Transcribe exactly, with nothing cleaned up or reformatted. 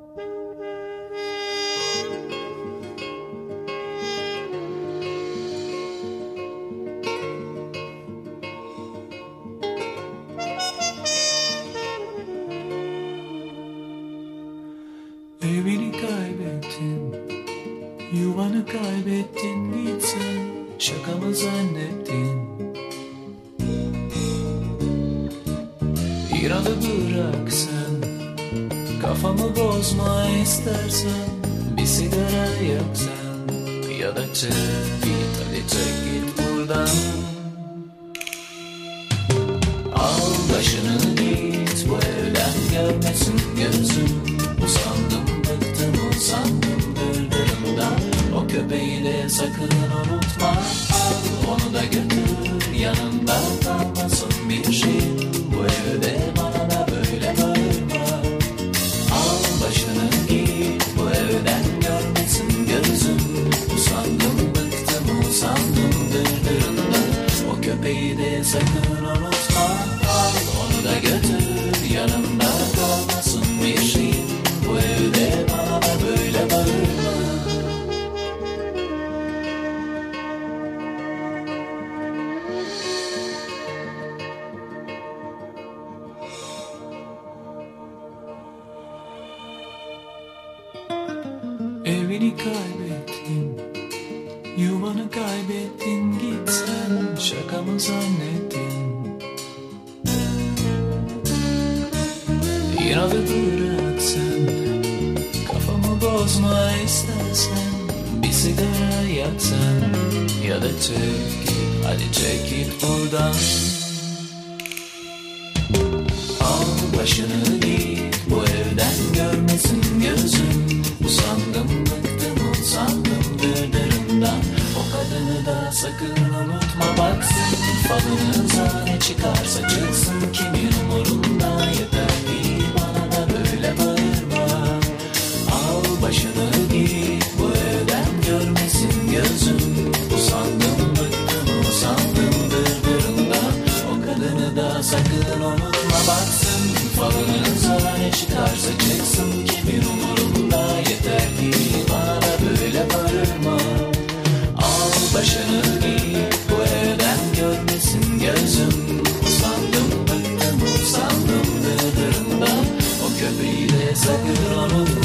Evini kaybettin, yuvanı kaybettin, gitsen şaka mı zannettin? İradı bırak sen, kafamı bozma istersen, bir sigara yak sen, ya da çek git, hadi çek git buradan. Al başını git, bu evden görmesin gözüm. Usandım, bıktım, usandım dırdırımdan. O köpeği de sakın unutma, al onu da götür, yanında kalmasın bir şey. Bu evde bana da böyle bağırma. Al başını git, bu evden görmesin gözüm. Usandım, bıktım, usandım dırdırımdan. O köpeği de sakın unutma, al onu da götür, yanında kalmasın bir şey. Bu evde bana da böyle bağırma. Evini kaybettin, yuvanı kaybettin, gitsen şaka mı zannettin? İnadı bırak sen, kafamı bozma istersen, bir sigara yak sen, ya da çek git, hadi çek git buradan. Al başını git, bu evden görmesin gözüm. Usandım, bıktım, usandım dırdırımdan. O kadını da sakın unutma, baksın falınıza, ne çıkarsa çıksın, kimin umurunda, yeter ki bana da böyle bağırma. Al başını git, bu evden görmesin gözüm. Usandım, bıktım, usandım dırdırımdan. O kadını da sakın unutma, baksın falınıza, ne çıkarsa çıksın, kimin umurunda, yeter ki bana da böyle bağırma. Al başını git, bu evden görmesin gözüm. Usandım, bıktım, usandım dırdırımdan. O köpeği de sakın unutma.